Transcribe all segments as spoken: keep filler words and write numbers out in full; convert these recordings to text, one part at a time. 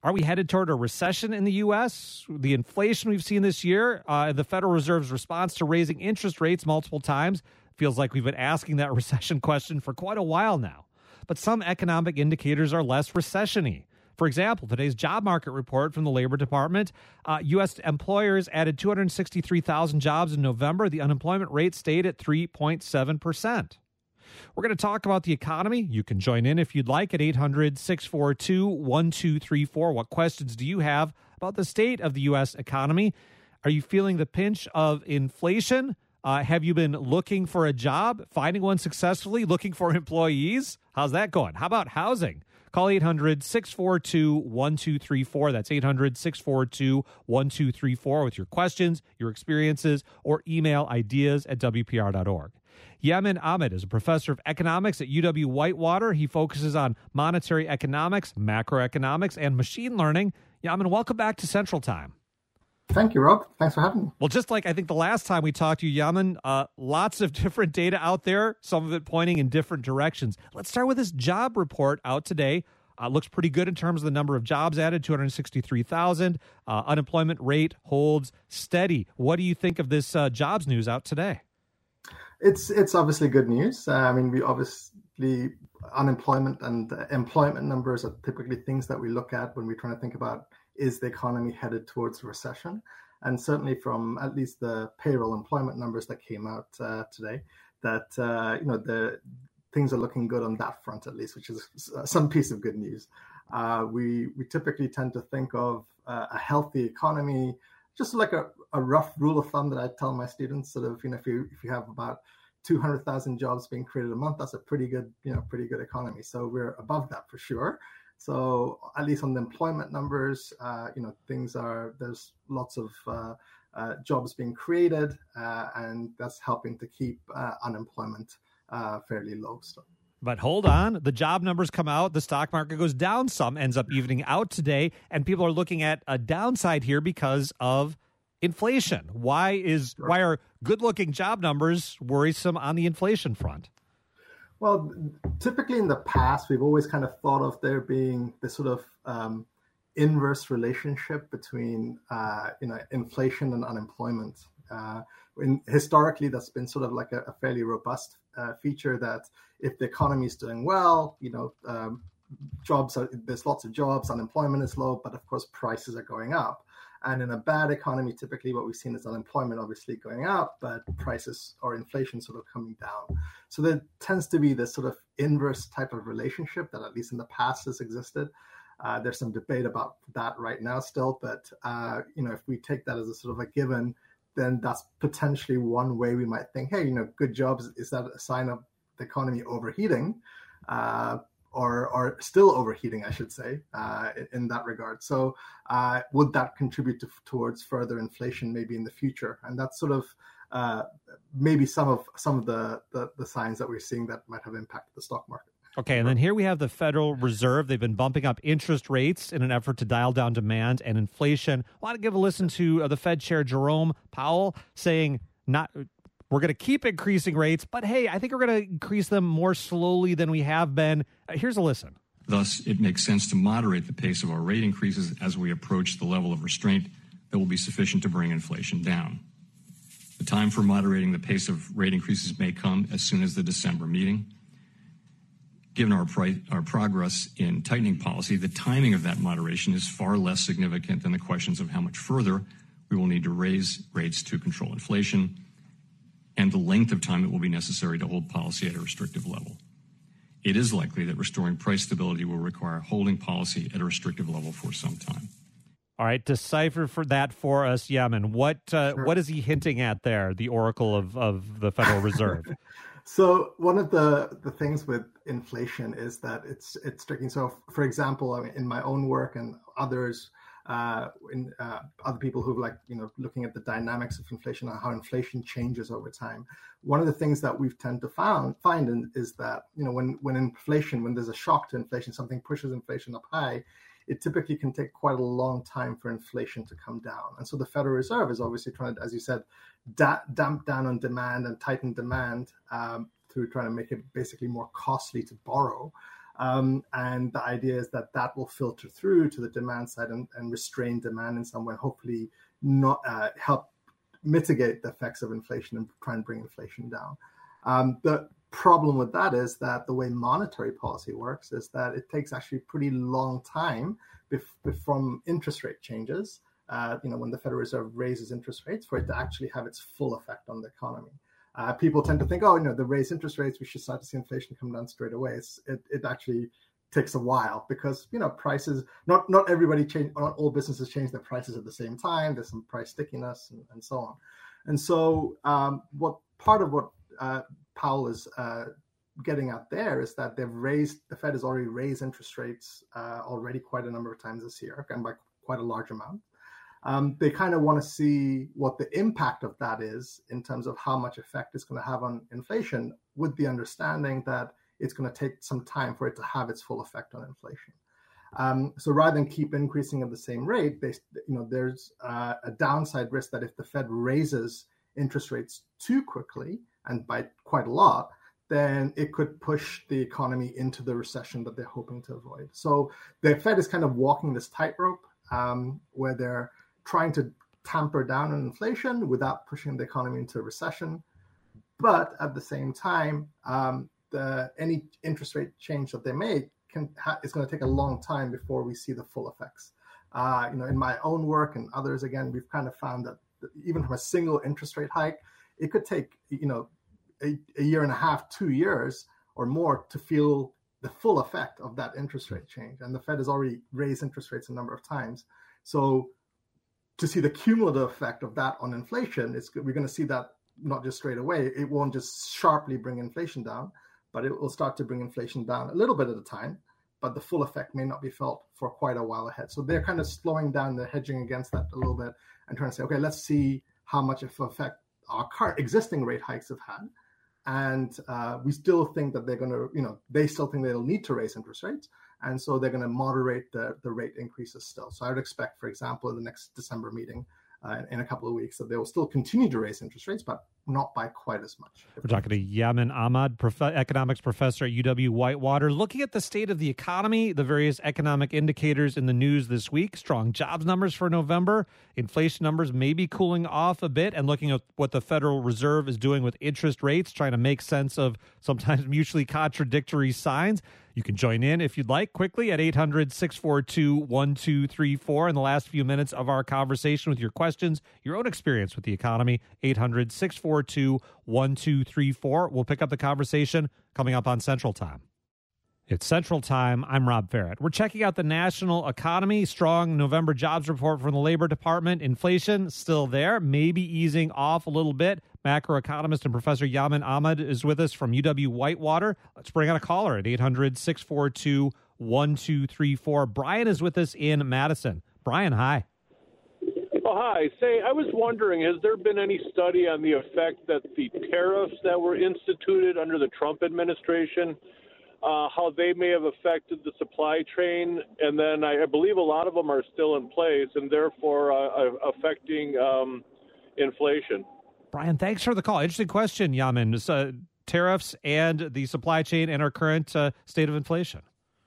Are we headed toward a recession in the U S? The inflation we've seen this year, uh, the Federal Reserve's response to raising interest rates multiple times, feels like we've been asking that recession question for quite a while now. But some economic indicators are less recession-y. For example, today's job market report from the Labor Department, uh, U S employers added two hundred sixty-three thousand jobs in November. The unemployment rate stayed at three point seven percent. We're going to talk about the economy. You can join in if you'd like at eight hundred, six four two, one two three four. What questions do you have about the state of the U S economy? Are you feeling the pinch of inflation? Uh, have you been looking for a job, finding one successfully, looking for employees? How's that going? How about housing? Call eight hundred, six four two, one two three four. That's eight hundred, six four two, one two three four with your questions, your experiences, or email ideas at W P R dot org. Yemen Ahmed is a professor of economics at U W Whitewater. He focuses on monetary economics, macroeconomics, and machine learning. Yemen, welcome back to Central Time. Thank you, Rob. Thanks for having me. Well, just like I think the last time we talked to you, Yemen, uh, lots of different data out there, some of it pointing in different directions. Let's start with this job report out today. Uh, looks pretty good in terms of the number of jobs added, two hundred sixty-three thousand. Uh, unemployment rate holds steady. What do you think of this uh, jobs news out today? It's it's obviously good news. Uh, I mean, we obviously, unemployment and uh, employment numbers are typically things that we look at when we're trying to think about, is the economy headed towards a recession? And certainly from at least the payroll employment numbers that came out uh, today, that, uh, you know, the things are looking good on that front, at least, which is some piece of good news. Uh, we, we typically tend to think of uh, a healthy economy, just like a, a rough rule of thumb that I tell my students, sort of, you know, if you, if you have about two hundred thousand jobs being created a month, that's a pretty good, you know, pretty good economy. So we're above that for sure. So at least on the employment numbers, uh, you know, things are, there's lots of uh, uh, jobs being created, uh, and that's helping to keep uh, unemployment uh, fairly low still. But hold on, the job numbers come out, the stock market goes down some, ends up evening out today, and people are looking at a downside here because of inflation. Why is Sure. why are good-looking job numbers worrisome on the inflation front? Well, typically in the past, we've always kind of thought of there being this sort of um, inverse relationship between, uh, you know, inflation and unemployment. Uh, in, historically, that's been sort of like a, a fairly robust uh, feature that if the economy is doing well, you know, um, jobs are, there's lots of jobs, unemployment is low, but of course prices are going up. And in a bad economy, typically what we've seen is unemployment obviously going up, but prices or inflation sort of coming down. So there tends to be this sort of inverse type of relationship that at least in the past has existed. Uh, there's some debate about that right now still, but uh, you know, if we take that as a sort of a given, then that's potentially one way we might think, hey, you know, good jobs, is that a sign of the economy overheating? Uh, Or, or still overheating, I should say, uh, in that regard. So uh, would that contribute to, towards further inflation maybe in the future? And that's sort of uh, maybe some of some of the, the, the signs that we're seeing that might have impacted the stock market. Okay, and then here we have the Federal Reserve. They've been bumping up interest rates in an effort to dial down demand and inflation. I want to give a listen to uh, the Fed Chair Jerome Powell saying not... We're going to keep increasing rates, but hey, I think we're going to increase them more slowly than we have been. Uh, here's a listen. Thus, it makes sense to moderate the pace of our rate increases as we approach the level of restraint that will be sufficient to bring inflation down. The time for moderating the pace of rate increases may come as soon as the December meeting. Given our, pri- our progress in tightening policy, the timing of that moderation is far less significant than the questions of how much further we will need to raise rates to control inflation and the length of time it will be necessary to hold policy at a restrictive level. It is likely that restoring price stability will require holding policy at a restrictive level for some time. All right, decipher for that for us, Yemen. What uh, Sure. what is he hinting at there, the oracle of, of the Federal Reserve? So one of the, the things with inflation is that it's it's tricky. So, for example, I mean, in my own work and others, uh, in uh, other people who like you know looking at the dynamics of inflation and how inflation changes over time. One of the things that we've tend to found find in, is that you know when when inflation when there's a shock to inflation, something pushes inflation up high, it typically can take quite a long time for inflation to come down. And so the Federal Reserve is obviously trying to, as you said, da- damp down on demand and tighten demand um, through trying to make it basically more costly to borrow. Um, and the idea is that that will filter through to the demand side and, and restrain demand in some way, hopefully not uh, help mitigate the effects of inflation and try and bring inflation down. Um, the problem with that is that the way monetary policy works is that it takes actually a pretty long time bef- from interest rate changes, uh, you know, when the Federal Reserve raises interest rates, for it to actually have its full effect on the economy. Uh, people tend to think, oh, you know, the raise interest rates, we should start to see inflation come down straight away. It's, it, it actually takes a while because, you know, prices, not not everybody change, not all businesses change their prices at the same time. There's some price stickiness and, and so on. And so um, what part of what uh, Powell is uh, getting at there is that they've raised, the Fed has already raised interest rates uh, already quite a number of times this year, and by quite a large amount. Um, they kind of want to see what the impact of that is in terms of how much effect it's going to have on inflation, with the understanding that it's going to take some time for it to have its full effect on inflation. Um, so rather than keep increasing at the same rate, they, you know, there's uh, a downside risk that if the Fed raises interest rates too quickly and by quite a lot, then it could push the economy into the recession that they're hoping to avoid. So the Fed is kind of walking this tightrope um, where they're trying to tamper down on inflation without pushing the economy into a recession. But at the same time, um, the, any interest rate change that they make can ha- it's going to take a long time before we see the full effects. Uh, you know, in my own work and others, again, we've kind of found that even from a single interest rate hike, it could take, you know, a, a year and a half, two years or more to feel the full effect of that interest rate change. And the Fed has already raised interest rates a number of times. So to see the cumulative effect of that on inflation, it's, we're going to see that not just straight away. It won't just sharply bring inflation down, but it will start to bring inflation down a little bit at a time, but the full effect may not be felt for quite a while ahead. So they're kind of slowing down, the hedging against that a little bit and trying to say, okay, let's see how much of effect our current existing rate hikes have had. And uh, we still think that they're going to, you know, they still think they'll need to raise interest rates. And so they're going to moderate the, the rate increases still. So I would expect, for example, in the next December meeting uh, in a couple of weeks, that they will still continue to raise interest rates, but not by quite as much. We're talking to Yamin Ahmad, prof- economics professor at U W Whitewater, looking at the state of the economy, the various economic indicators in the news this week, strong jobs numbers for November, inflation numbers maybe cooling off a bit, and looking at what the Federal Reserve is doing with interest rates, trying to make sense of sometimes mutually contradictory signs. You can join in if you'd like quickly at eight hundred, six four two, one two three four in the last few minutes of our conversation with your questions, your own experience with the economy, eight hundred, six four two, one two three four. We'll pick up the conversation coming up on Central Time. It's Central Time. I'm Rob Farrett. We're checking out the national economy. Strong November jobs report from the Labor Department. Inflation still there, maybe easing off a little bit. Macroeconomist and Professor Yamin Ahmad is with us from U W Whitewater. Let's bring on a caller at eight hundred, six four two, one two three four. Brian is with us in Madison. Brian, hi. Oh, hi. Say, I was wondering, has there been any study on the effect that the tariffs that were instituted under the Trump administration, uh, how they may have affected the supply chain? And then I, I believe a lot of them are still in place and therefore uh, affecting um, inflation. Brian, thanks for the call. Interesting question, Yamin. Uh, tariffs and the supply chain and our current uh, state of inflation.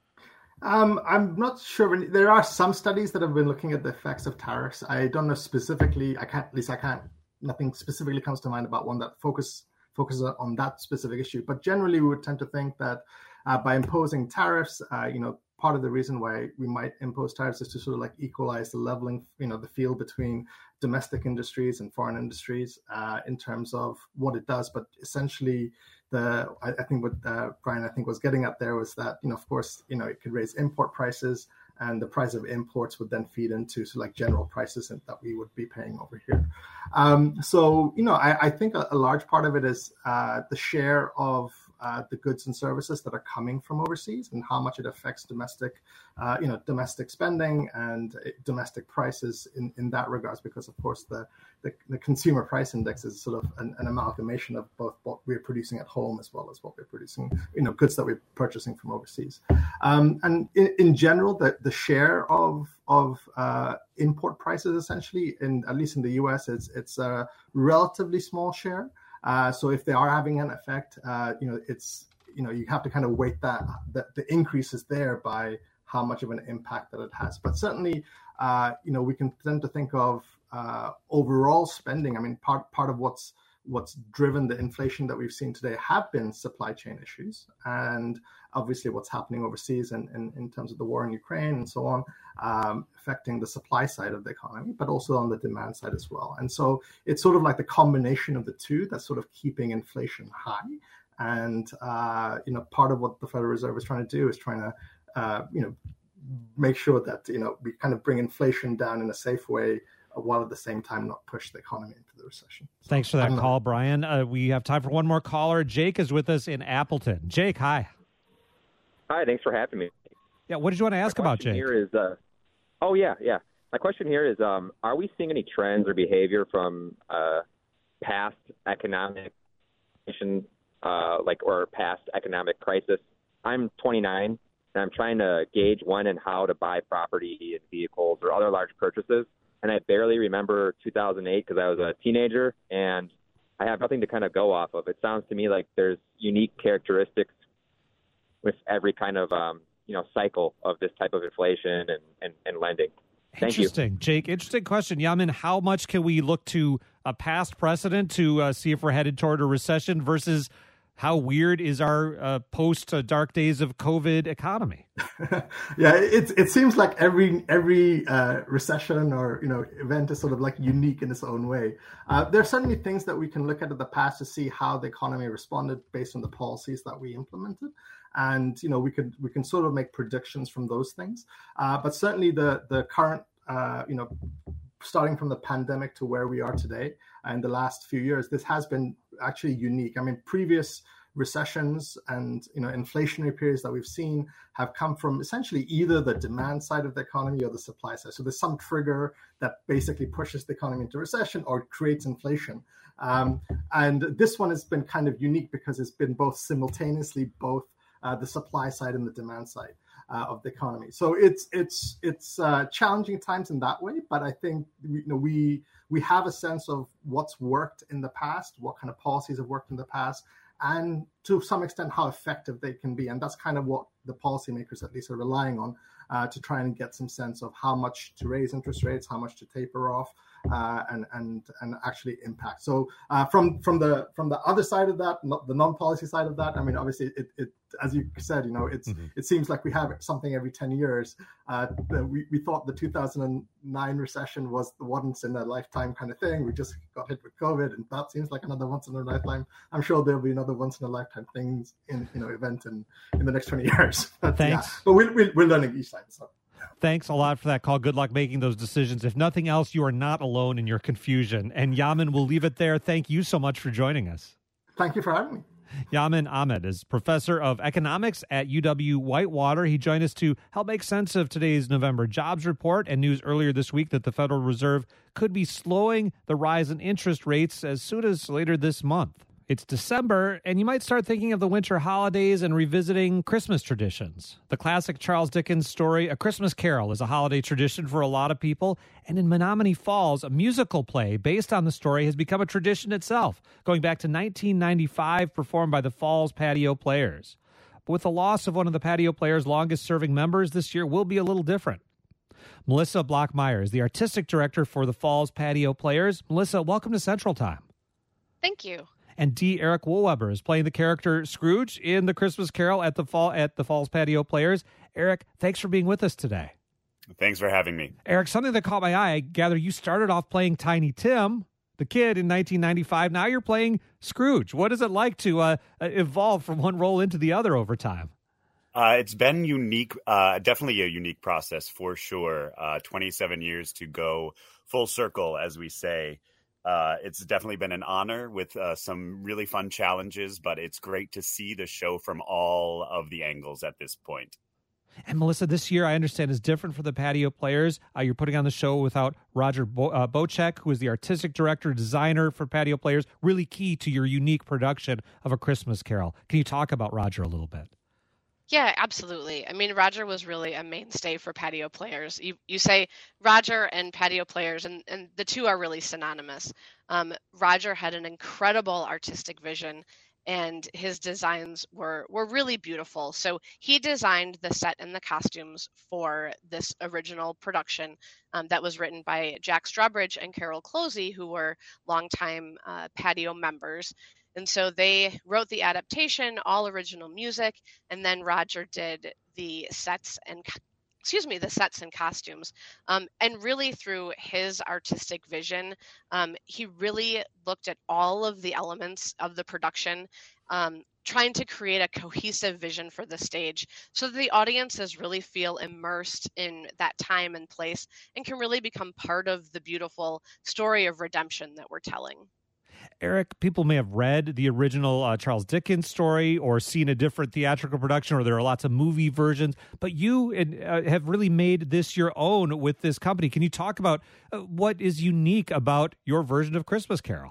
Um, I'm not sure. There are some studies that have been looking at the effects of tariffs. I don't know specifically. I can't. At least I can't. Nothing specifically comes to mind about one that focus focuses on that specific issue. But generally, we would tend to think that uh, by imposing tariffs, uh, you know, part of the reason why we might impose tariffs is to sort of like equalize the leveling, you know, the field between domestic industries and foreign industries uh, in terms of what it does. But essentially, the I, I think what uh, Brian I think was getting at there was that, you know, of course, you know, it could raise import prices, and the price of imports would then feed into so like general prices that we would be paying over here. Um, so, you know, I, I think a, a large part of it is uh, the share of Uh, the goods and services that are coming from overseas and how much it affects domestic, uh, you know, domestic spending and uh, domestic prices in, in that regards, because of course the, the, the consumer price index is sort of an, an amalgamation of both what we're producing at home as well as what we're producing, you know, goods that we're purchasing from overseas. Um, and in, in general, the, the share of of uh, import prices essentially, in at least in the U S, it's it's a relatively small share. Uh, so if they are having an effect, uh, you know, it's you know, you have to kind of weight that, that the increases there by how much of an impact that it has. But certainly, uh, you know, we can tend to think of uh, overall spending. I mean, part part of what's what's driven the inflation that we've seen today have been supply chain issues, and obviously what's happening overseas and in, in, in terms of the war in Ukraine and so on, um, affecting the supply side of the economy, but also on the demand side as well. And so it's sort of like the combination of the two that's sort of keeping inflation high. And, uh, you know, part of what the Federal Reserve is trying to do is trying to, uh, you know, make sure that, you know, we kind of bring inflation down in a safe way, while at the same time not push the economy into the recession. So, thanks for that call, Brian. Uh, we have time for one more caller. Jake is with us in Appleton. Jake, hi. Hi, thanks for having me. Yeah, what did you want to ask My about, question Jake? Here is, uh, oh, yeah, yeah. My question here is, um, are we seeing any trends or behavior from uh, past economic, uh, like, or past economic crisis? I'm twenty-nine, and I'm trying to gauge when and how to buy property and vehicles or other large purchases. And I barely remember two thousand eight because I was a teenager, and I have nothing to kind of go off of. It sounds to me like there's unique characteristics with every kind of, um, you know, cycle of this type of inflation and, and, and lending. Thank interesting, you. Jake. Interesting question. Yamin, how much can we look to a past precedent to uh, see if we're headed toward a recession versus how weird is our uh, post uh, dark days of COVID economy? Yeah, it it seems like every every uh, recession or you know event is sort of like unique in its own way. Uh, there are certainly things that we can look at in the past to see how the economy responded based on the policies that we implemented, and you know we could we can sort of make predictions from those things. Uh, but certainly the the current uh, you know. starting from the pandemic to where we are today and the last few years, this has been actually unique. I mean, previous recessions and, you know, inflationary periods that we've seen have come from essentially either the demand side of the economy or the supply side. So there's some trigger that basically pushes the economy into recession or creates inflation. Um, and this one has been kind of unique because it's been both simultaneously, both uh, the supply side and the demand side. Uh, of the economy, so it's it's it's uh, challenging times in that way. But I think you know we we have a sense of what's worked in the past, what kind of policies have worked in the past, and to some extent how effective they can be. And that's kind of what the policymakers at least are relying on uh, to try and get some sense of how much to raise interest rates, how much to taper off, uh, and and and actually impact. So uh, from from the from the other side of that, the non-policy side of that, I mean, obviously it it. As you said, you know, it's mm-hmm. it seems like we have something every ten years. Uh, we we thought the two thousand nine recession was the once in a lifetime kind of thing. We just got hit with COVID, and that seems like another once in a lifetime. I'm sure there'll be another once in a lifetime things in you know event in, in the next twenty years. But, Thanks. Yeah. But we're, we're we're learning each time. So. Thanks a lot for that call. Good luck making those decisions. If nothing else, you are not alone in your confusion. And Yamin, we'll leave it there. Thank you so much for joining us. Thank you for having me. Yamin Ahmed is professor of economics at U W Whitewater. He joined us to help make sense of today's November jobs report and news earlier this week that the Federal Reserve could be slowing the rise in interest rates as soon as later this month. It's December, and you might start thinking of the winter holidays and revisiting Christmas traditions. The classic Charles Dickens story, A Christmas Carol, is a holiday tradition for a lot of people, and in Menominee Falls, a musical play based on the story has become a tradition itself, going back to nineteen ninety-five, performed by the Falls Patio Players. But with the loss of one of the Patio Players' longest-serving members, this year will be a little different. Melissa Blockmeyer is the artistic director for the Falls Patio Players. Melissa, welcome to Central Time. Thank you. And D. Eric Woolweber is playing the character Scrooge in The Christmas Carol at the fall at the Falls Patio Players. Eric, thanks for being with us today. Thanks for having me. Eric, something that caught my eye, I gather you started off playing Tiny Tim, the kid, in nineteen ninety-five. Now you're playing Scrooge. What is it like to uh, evolve from one role into the other over time? Uh, it's been unique, uh, definitely a unique process for sure. Uh, twenty-seven years to go full circle, as we say. Uh, it's definitely been an honor with uh, some really fun challenges, but it's great to see the show from all of the angles at this point. And Melissa, this year I understand is different for the Patio Players. Uh, you're putting on the show without Roger Bo- uh, Bocek, who is the artistic director, designer for Patio Players, really key to your unique production of A Christmas Carol. Can you talk about Roger a little bit? Yeah, absolutely. I mean, Roger was really a mainstay for Patio Players. You you say Roger and Patio Players, and, and the two are really synonymous. Um, Roger had an incredible artistic vision and his designs were were really beautiful. So he designed the set and the costumes for this original production um, that was written by Jack Strawbridge and Carol Closey, who were longtime uh, Patio members. And so they wrote the adaptation, all original music, and then Roger did the sets and excuse me, the sets and costumes. Um, and really through his artistic vision, um, he really looked at all of the elements of the production, um, trying to create a cohesive vision for the stage so that the audiences really feel immersed in that time and place and can really become part of the beautiful story of redemption that we're telling. Eric, people may have read the original uh, Charles Dickens story or seen a different theatrical production, or there are lots of movie versions, but you uh, have really made this your own with this company. Can you talk about uh, what is unique about your version of Christmas Carol?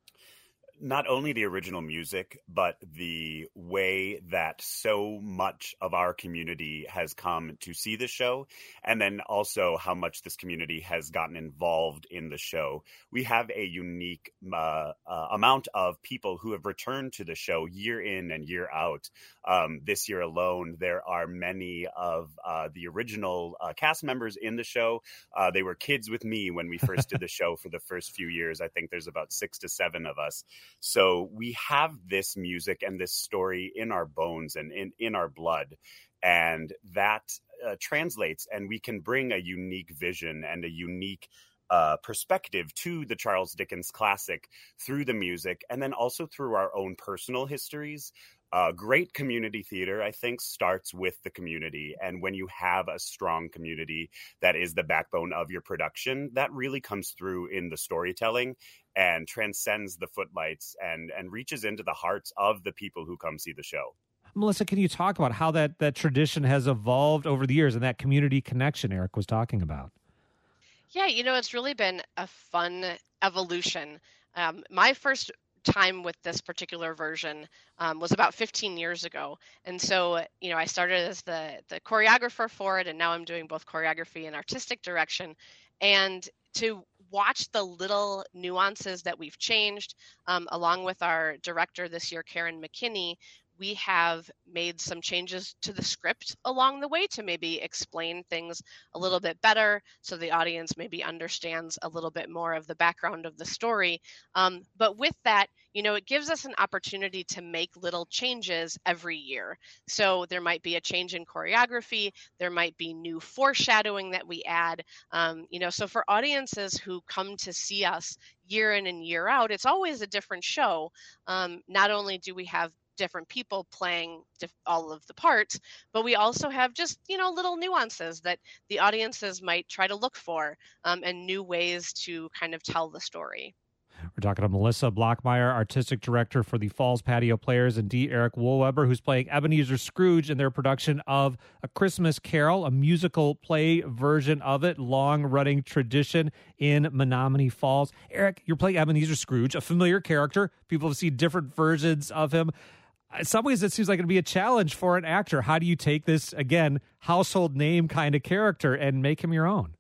Not only the original music, but the way that so much of our community has come to see the show, and then also how much this community has gotten involved in the show. We have a unique uh, uh, amount of people who have returned to the show year in and year out. Um, this year alone, there are many of uh, the original uh, cast members in the show. Uh, they were kids with me when we first did the show for the first few years. I think there's about six to seven of us. So we have this music and this story in our bones and in, in our blood, and that uh, translates, and we can bring a unique vision and a unique uh, perspective to the Charles Dickens classic through the music, and then also through our own personal histories. Uh, great community theater, I think, starts with the community. And when you have a strong community that is the backbone of your production, that really comes through in the storytelling and transcends the footlights and, and reaches into the hearts of the people who come see the show. Melissa, can you talk about how that, that tradition has evolved over the years and that community connection Eric was talking about? Yeah, you know, it's really been a fun evolution. Um, my first time with this particular version um, was about fifteen years ago. And so, you know, I started as the, the choreographer for it, and now I'm doing both choreography and artistic direction. And to watch the little nuances that we've changed, um, along with our director this year, Karen McKinney, we have made some changes to the script along the way to maybe explain things a little bit better so the audience maybe understands a little bit more of the background of the story. Um, but with that, you know, it gives us an opportunity to make little changes every year. So there might be a change in choreography, there might be new foreshadowing that we add, um, you know, so for audiences who come to see us year in and year out, it's always a different show. Um, not only do we have different people playing diff- all of the parts, but we also have just, you know, little nuances that the audiences might try to look for, um, and new ways to kind of tell the story. We're talking to Melissa Blockmeyer, artistic director for the Falls Patio Players, and D. Eric Woolweber, who's playing Ebenezer Scrooge in their production of A Christmas Carol, a musical play version of it, long-running tradition in Menomonee Falls. Eric, you're playing Ebenezer Scrooge, a familiar character. People have seen different versions of him. In some ways, it seems like it'd be a challenge for an actor. How do you take this, again, household name kind of character and make him your own?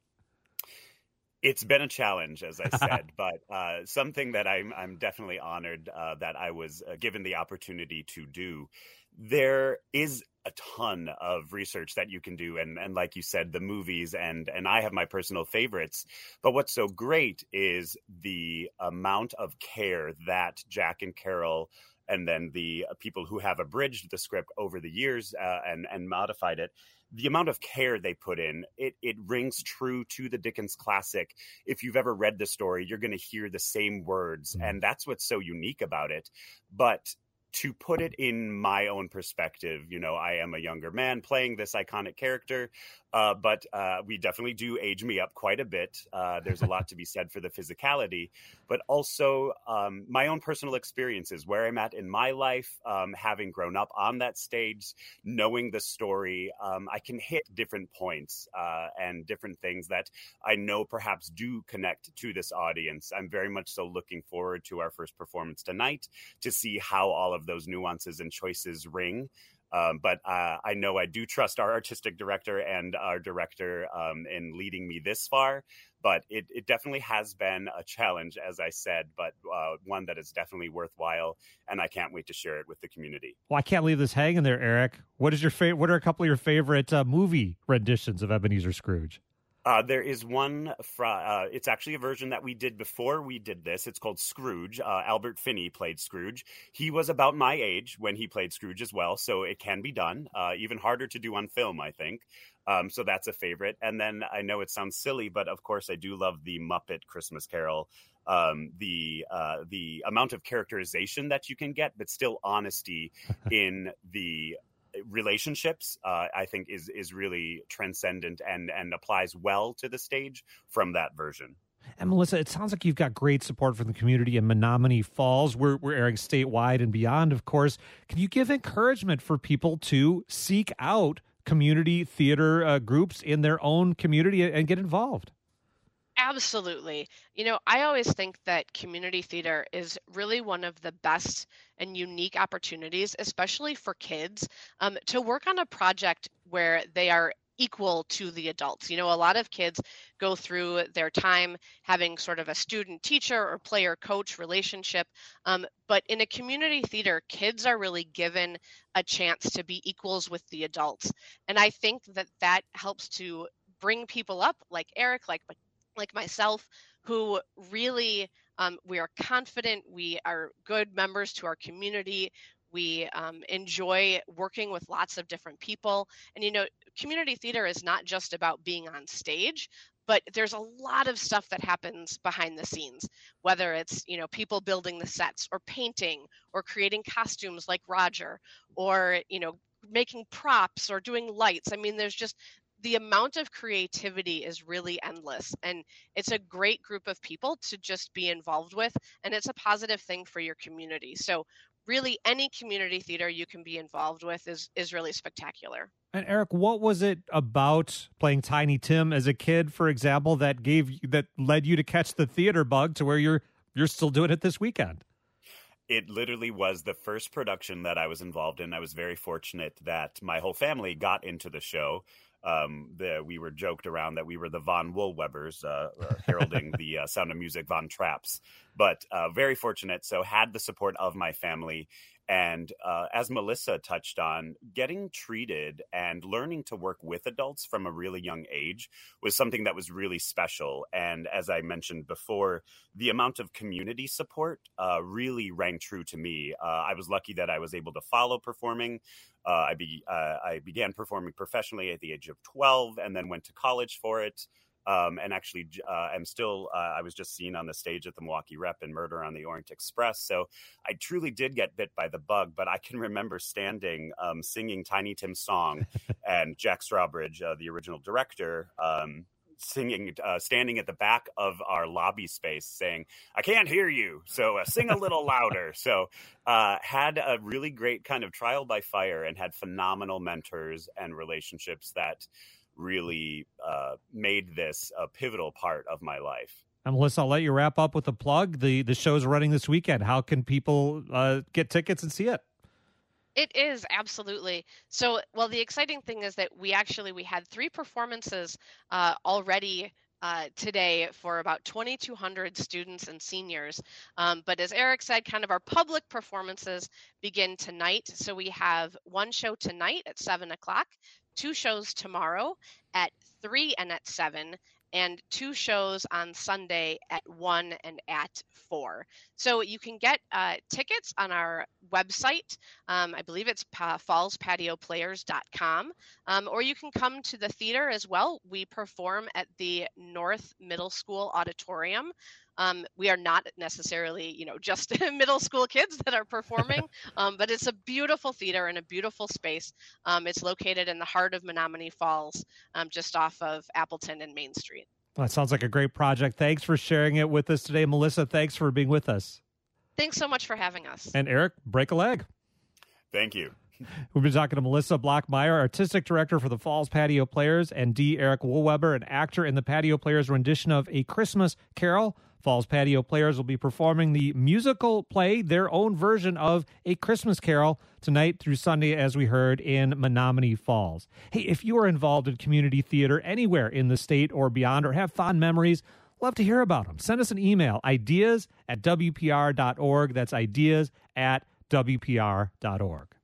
It's been a challenge, as I said, but uh, something that I'm I'm definitely honored uh, that I was uh, given the opportunity to do. There is a ton of research that you can do, and and like you said, the movies, and and I have my personal favorites. But what's so great is the amount of care that Jack and Carol, and then the people who have abridged the script over the years uh, and and modified it, the amount of care they put in, it it rings true to the Dickens classic. If you've ever read the story, you're going to hear the same words, and that's what's so unique about it. But to put it in my own perspective, you know, I am a younger man playing this iconic character, uh, but uh, we definitely do age me up quite a bit. Uh, there's a lot to be said for the physicality, but also um, my own personal experiences, where I'm at in my life, um, having grown up on that stage, knowing the story. Um, I can hit different points uh, and different things that I know perhaps do connect to this audience. I'm very much so looking forward to our first performance tonight to see how all of those nuances and choices ring. Um, but uh, I know I do trust our artistic director and our director um, in leading me this far. But it, it definitely has been a challenge, as I said, but uh, one that is definitely worthwhile, and I can't wait to share it with the community. Well, I can't leave this hanging there, Eric. What is your favorite? What are a couple of your favorite uh, movie renditions of Ebenezer Scrooge? Uh, there is one, fr- uh, it's actually a version that we did before we did this. It's called Scrooge. Uh, Albert Finney played Scrooge. He was about my age when he played Scrooge as well, so it can be done. Uh, even harder to do on film, I think. Um, so that's a favorite. And then I know it sounds silly, but of course I do love the Muppet Christmas Carol. Um, the uh, the amount of characterization that you can get, but still honesty in the relationships, uh, I think is is really transcendent and and applies well to the stage from that version. And Melissa, it sounds like you've got great support from the community in Menomonee Falls. We're, we're airing statewide and beyond, of course. Can you give encouragement for people to seek out community theater uh, groups in their own community and get involved? Absolutely. You know, I always think that community theater is really one of the best and unique opportunities, especially for kids, um, to work on a project where they are equal to the adults. You know, a lot of kids go through their time having sort of a student teacher or player coach relationship. Um, but in a community theater, kids are really given a chance to be equals with the adults. And I think that that helps to bring people up like Eric, like like myself, who really, um, we are confident, we are good members to our community. We um, enjoy working with lots of different people. And, you know, community theater is not just about being on stage, but there's a lot of stuff that happens behind the scenes, whether it's, you know, people building the sets or painting or creating costumes like Roger or, you know, making props or doing lights. I mean, there's just the amount of creativity is really endless, and it's a great group of people to just be involved with, and it's a positive thing for your community. So really any community theater you can be involved with is is really spectacular. And Eric, what was it about playing Tiny Tim as a kid, for example, that gave that led you to catch the theater bug to where you're you're still doing it this weekend? It literally was the first production that I was involved in. I was very fortunate that my whole family got into the show. Um, the, we were joked around that we were the Von Woolwebbers, uh, uh, heralding the uh, Sound of Music Von Trapps, but uh, very fortunate. So had the support of my family. And uh, as Melissa touched on, getting treated and learning to work with adults from a really young age was something that was really special. And as I mentioned before, the amount of community support uh, really rang true to me. Uh, I was lucky that I was able to follow performing. Uh, I, be, uh, I began performing professionally at the age of twelve and then went to college for it. Um, and actually, uh, I'm still, uh, I was just seen on the stage at the Milwaukee Rep in Murder on the Orient Express. So I truly did get bit by the bug, but I can remember standing, um, singing Tiny Tim's song and Jack Strawbridge, uh, the original director, um, singing, uh, standing at the back of our lobby space saying, "I can't hear you, so uh, sing a little louder." So uh, had a really great kind of trial by fire and had phenomenal mentors and relationships that really uh, made this a pivotal part of my life. And Melissa, I'll let you wrap up with a plug. The the show's running this weekend. How can people uh, get tickets and see it? It is, absolutely. So, well, the exciting thing is that we actually, we had three performances uh, already uh, today for about twenty-two hundred students and seniors. Um, but as Eric said, kind of our public performances begin tonight. So we have one show tonight at seven o'clock, two shows tomorrow at three and at seven, and two shows on Sunday at one and at four. So you can get uh, tickets on our website. Um, I believe it's pa- falls patio players dot com. Um, or you can come to the theater as well. We perform at the North Middle School Auditorium. Um, we are not necessarily, you know, just middle school kids that are performing, um, but it's a beautiful theater and a beautiful space. Um, it's located in the heart of Menomonee Falls, um, just off of Appleton and Main Street. Well, that sounds like a great project. Thanks for sharing it with us today. Melissa, thanks for being with us. Thanks so much for having us. And Eric, break a leg. Thank you. We've been talking to Melissa Blockmeyer, Artistic Director for the Falls Patio Players, and D. Eric Woolweber, an actor in the Patio Players rendition of A Christmas Carol. Falls Patio Players will be performing the musical play, their own version of A Christmas Carol, tonight through Sunday, as we heard, in Menominee Falls. Hey, if you are involved in community theater anywhere in the state or beyond, or have fond memories, love to hear about them. Send us an email, ideas at W P R dot org. That's ideas at W P R dot org.